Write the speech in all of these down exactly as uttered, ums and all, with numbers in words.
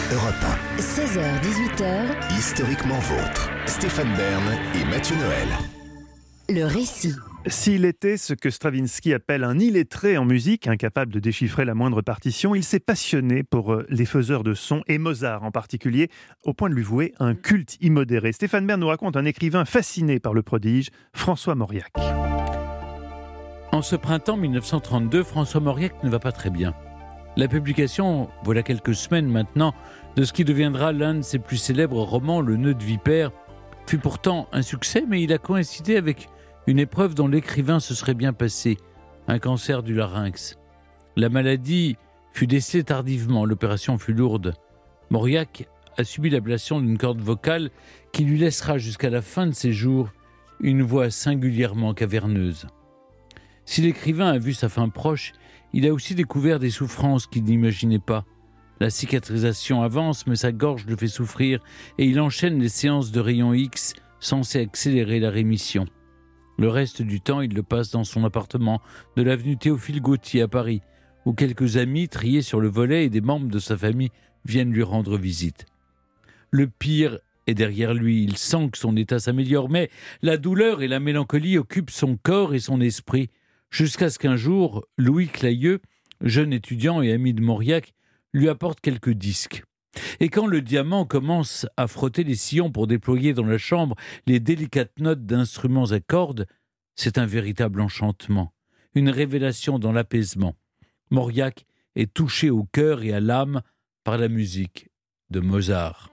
Europe un. seize heures dix-huit heures. Historiquement vôtre. Stéphane Bern et Mathieu Noël. Le récit. S'il était ce que Stravinsky appelle un illettré en musique, incapable de déchiffrer la moindre partition, il s'est passionné pour les faiseurs de sons, et Mozart en particulier, au point de lui vouer un culte immodéré. Stéphane Bern nous raconte un écrivain fasciné par le prodige, François Mauriac. En ce printemps mille neuf cent trente-deux, François Mauriac ne va pas très bien. La publication, voilà quelques semaines maintenant, de ce qui deviendra l'un de ses plus célèbres romans, Le Nœud de Vipère, fut pourtant un succès, mais il a coïncidé avec une épreuve dont l'écrivain se serait bien passé, un cancer du larynx. La maladie fut décelée tardivement, l'opération fut lourde. Mauriac a subi l'ablation d'une corde vocale qui lui laissera jusqu'à la fin de ses jours une voix singulièrement caverneuse. Si l'écrivain a vu sa fin proche, il a aussi découvert des souffrances qu'il n'imaginait pas. La cicatrisation avance, mais sa gorge le fait souffrir et il enchaîne les séances de rayons X censées accélérer la rémission. Le reste du temps, il le passe dans son appartement de l'avenue Théophile-Gautier à Paris, où quelques amis triés sur le volet et des membres de sa famille viennent lui rendre visite. Le pire est derrière lui, il sent que son état s'améliore, mais la douleur et la mélancolie occupent son corps et son esprit, jusqu'à ce qu'un jour, Louis Clayeux, jeune étudiant et ami de Mauriac, lui apporte quelques disques. Et quand le diamant commence à frotter les sillons pour déployer dans la chambre les délicates notes d'instruments à cordes, c'est un véritable enchantement, une révélation dans l'apaisement. Mauriac est touché au cœur et à l'âme par la musique de Mozart.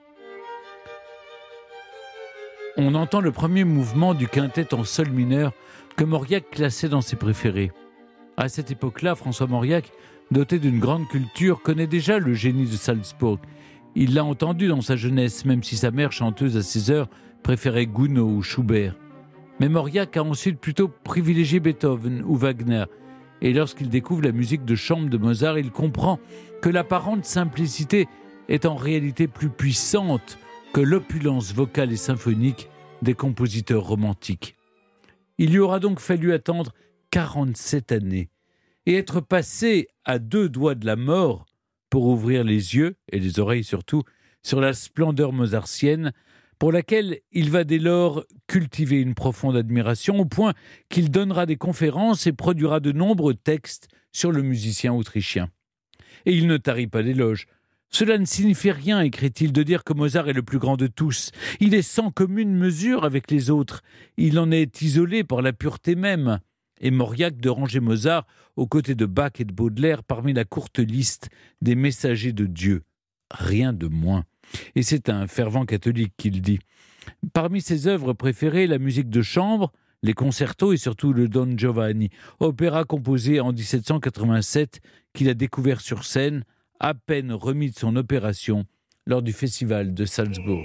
On entend le premier mouvement du quintet en sol mineur que Mauriac classait dans ses préférés. À cette époque-là, François Mauriac, doté d'une grande culture, connaît déjà le génie de Salzbourg. Il l'a entendu dans sa jeunesse, même si sa mère, chanteuse à ses heures, préférait Gounod ou Schubert. Mais Mauriac a ensuite plutôt privilégié Beethoven ou Wagner. Et lorsqu'il découvre la musique de chambre de Mozart, il comprend que l'apparente simplicité est en réalité plus puissante que l'opulence vocale et symphonique des compositeurs romantiques. Il lui aura donc fallu attendre quarante-sept années et être passé à deux doigts de la mort pour ouvrir les yeux, et les oreilles surtout, sur la splendeur mozartienne, pour laquelle il va dès lors cultiver une profonde admiration, au point qu'il donnera des conférences et produira de nombreux textes sur le musicien autrichien. Et il ne tarit pas d'éloges. Cela ne signifie rien, écrit-il, de dire que Mozart est le plus grand de tous. Il est sans commune mesure avec les autres. Il en est isolé par la pureté même. Et Mauriac de ranger Mozart aux côtés de Bach et de Baudelaire parmi la courte liste des messagers de Dieu. Rien de moins. Et c'est un fervent catholique qui le dit. Parmi ses œuvres préférées, la musique de chambre, les concertos et surtout le Don Giovanni, opéra composé en dix-sept cent quatre-vingt-sept qu'il a découvert sur scène, à peine remis de son opération lors du festival de Salzbourg.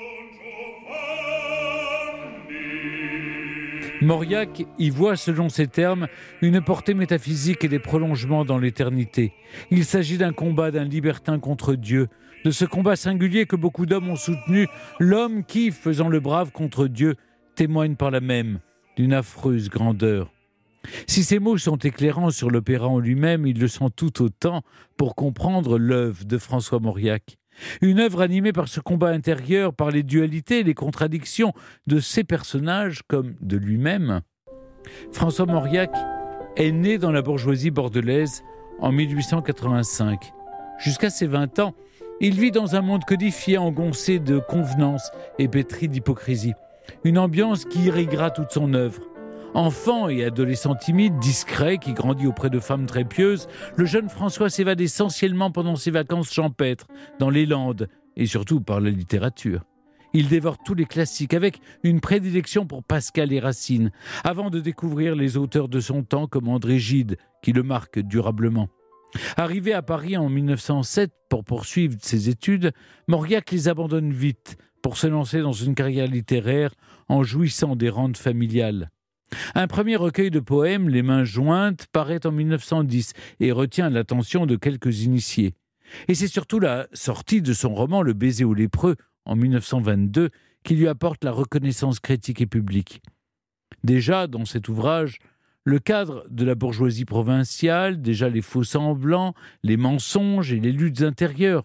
Mauriac y voit, selon ses termes, une portée métaphysique et des prolongements dans l'éternité. Il s'agit d'un combat d'un libertin contre Dieu, de ce combat singulier que beaucoup d'hommes ont soutenu, l'homme qui, faisant le brave contre Dieu, témoigne par là même d'une affreuse grandeur. Si ces mots sont éclairants sur l'opéra en lui-même, ils le sont tout autant pour comprendre l'œuvre de François Mauriac. Une œuvre animée par ce combat intérieur, par les dualités et les contradictions de ses personnages comme de lui-même. François Mauriac est né dans la bourgeoisie bordelaise en mille huit cent quatre-vingt-cinq. Jusqu'à ses vingt ans, il vit dans un monde codifié, engoncé de convenances et pétri d'hypocrisie. Une ambiance qui irriguera toute son œuvre. Enfant et adolescent timide, discret, qui grandit auprès de femmes très pieuses, le jeune François s'évade essentiellement pendant ses vacances champêtres, dans les Landes, et surtout par la littérature. Il dévore tous les classiques, avec une prédilection pour Pascal et Racine, avant de découvrir les auteurs de son temps comme André Gide, qui le marquent durablement. Arrivé à Paris en mille neuf cent sept pour poursuivre ses études, Mauriac les abandonne vite pour se lancer dans une carrière littéraire en jouissant des rentes familiales. Un premier recueil de poèmes, Les Mains jointes, paraît en mille neuf cent dix et retient l'attention de quelques initiés. Et c'est surtout la sortie de son roman Le Baiser aux lépreux en mille neuf cent vingt-deux qui lui apporte la reconnaissance critique et publique. Déjà, dans cet ouvrage, le cadre de la bourgeoisie provinciale, déjà les faux-semblants, les mensonges et les luttes intérieures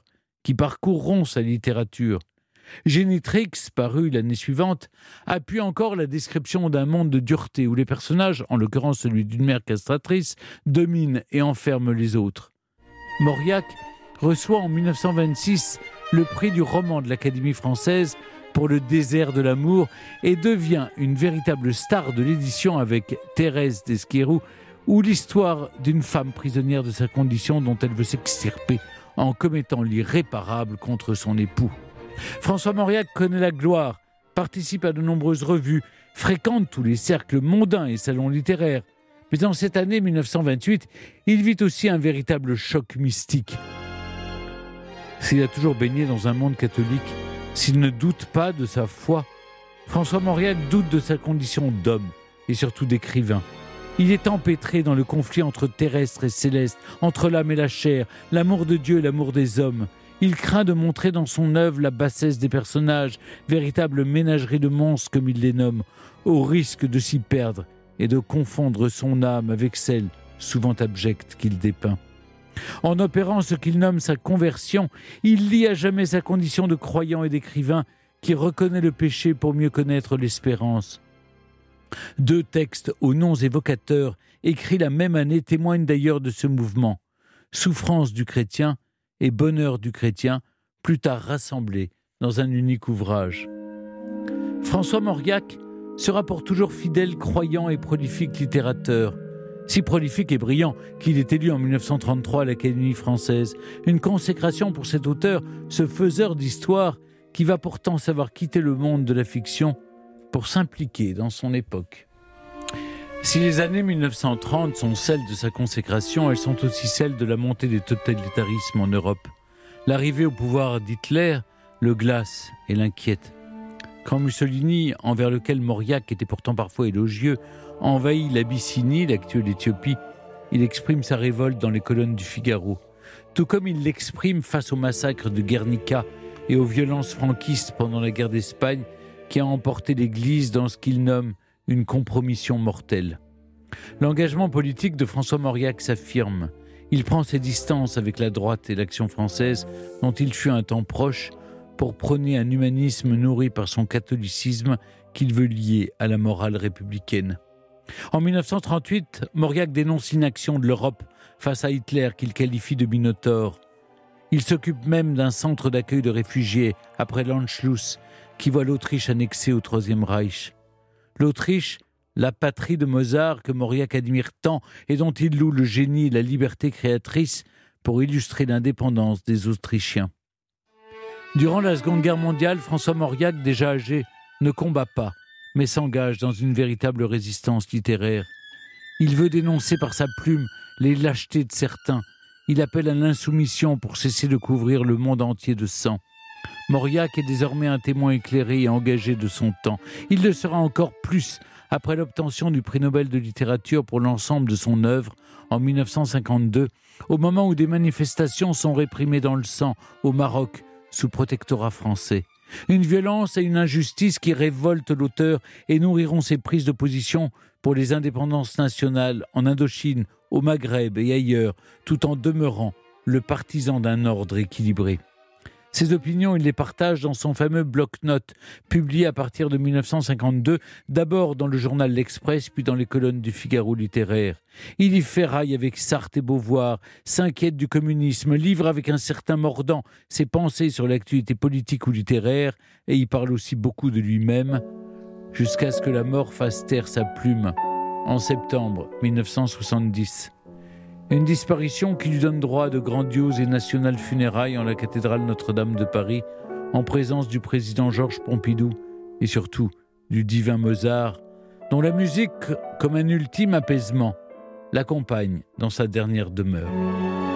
qui parcourront sa littérature. Génitrix, paru l'année suivante, appuie encore la description d'un monde de dureté où les personnages, en l'occurrence celui d'une mère castratrice, dominent et enferment les autres. Mauriac reçoit en mille neuf cent vingt-six le prix du roman de l'Académie française pour Le désert de l'amour et devient une véritable star de l'édition avec Thérèse d'Esquerroux, ou l'histoire d'une femme prisonnière de sa condition dont elle veut s'extirper en commettant l'irréparable contre son époux. François Mauriac connaît la gloire, participe à de nombreuses revues, fréquente tous les cercles mondains et salons littéraires. Mais dans cette année mille neuf cent vingt-huit, il vit aussi un véritable choc mystique. S'il a toujours baigné dans un monde catholique, s'il ne doute pas de sa foi, François Mauriac doute de sa condition d'homme et surtout d'écrivain. Il est empêtré dans le conflit entre terrestre et céleste, entre l'âme et la chair, l'amour de Dieu et l'amour des hommes. Il craint de montrer dans son œuvre la bassesse des personnages, véritable ménagerie de monstres comme il les nomme, au risque de s'y perdre et de confondre son âme avec celle, souvent abjecte, qu'il dépeint. En opérant ce qu'il nomme sa conversion, il lie à jamais sa condition de croyant et d'écrivain qui reconnaît le péché pour mieux connaître l'espérance. Deux textes aux noms évocateurs, écrits la même année, témoignent d'ailleurs de ce mouvement. Souffrance du chrétien et bonheur du chrétien, plus tard rassemblés dans un unique ouvrage. François Mauriac sera pour toujours fidèle, croyant et prolifique littérateur. Si prolifique et brillant qu'il est élu en mille neuf cent trente-trois à l'Académie française. Une consécration pour cet auteur, ce faiseur d'histoire, qui va pourtant savoir quitter le monde de la fiction pour s'impliquer dans son époque. Si les années mille neuf cent trente sont celles de sa consécration, elles sont aussi celles de la montée des totalitarismes en Europe. L'arrivée au pouvoir d'Hitler le glace et l'inquiète. Quand Mussolini, envers lequel Mauriac était pourtant parfois élogieux, envahit l'Abyssinie, l'actuelle Éthiopie, il exprime sa révolte dans les colonnes du Figaro. Tout comme il l'exprime face au massacre de Guernica et aux violences franquistes pendant la guerre d'Espagne qui a emporté l'Église dans ce qu'il nomme une compromission mortelle. L'engagement politique de François Mauriac s'affirme. Il prend ses distances avec la droite et l'Action française, dont il fut un temps proche, pour prôner un humanisme nourri par son catholicisme qu'il veut lier à la morale républicaine. En mille neuf cent trente-huit, Mauriac dénonce l'inaction de l'Europe face à Hitler qu'il qualifie de minotaure. Il s'occupe même d'un centre d'accueil de réfugiés après l'Anschluss, qui voit l'Autriche annexée au Troisième Reich. L'Autriche, la patrie de Mozart que Mauriac admire tant et dont il loue le génie et la liberté créatrice pour illustrer l'indépendance des Autrichiens. Durant la Seconde Guerre mondiale, François Mauriac, déjà âgé, ne combat pas, mais s'engage dans une véritable résistance littéraire. Il veut dénoncer par sa plume les lâchetés de certains. Il appelle à l'insoumission pour cesser de couvrir le monde entier de sang. Mauriac est désormais un témoin éclairé et engagé de son temps. Il le sera encore plus après l'obtention du prix Nobel de littérature pour l'ensemble de son œuvre en mille neuf cent cinquante-deux, au moment où des manifestations sont réprimées dans le sang au Maroc, sous protectorat français. Une violence et une injustice qui révoltent l'auteur et nourriront ses prises de position pour les indépendances nationales en Indochine, au Maghreb et ailleurs, tout en demeurant le partisan d'un ordre équilibré. Ses opinions, il les partage dans son fameux bloc-notes, publié à partir de mille neuf cent cinquante-deux, d'abord dans le journal L'Express, puis dans les colonnes du Figaro littéraire. Il y ferraille avec Sartre et Beauvoir, s'inquiète du communisme, livre avec un certain mordant ses pensées sur l'actualité politique ou littéraire, et il parle aussi beaucoup de lui-même, jusqu'à ce que la mort fasse taire sa plume, en septembre mille neuf cent soixante-dix. Une disparition qui lui donne droit à de grandioses et nationales funérailles en la cathédrale Notre-Dame de Paris, en présence du président Georges Pompidou et surtout du divin Mozart, dont la musique, comme un ultime apaisement, l'accompagne dans sa dernière demeure.